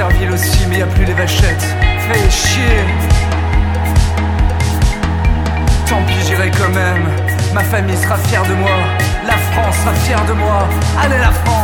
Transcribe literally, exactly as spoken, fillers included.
Serville aussi, mais y a plus les vachettes. Fait chier. Tant pis, j'irai quand même. Ma famille sera fière de moi. La France sera fière de moi. Allez la France.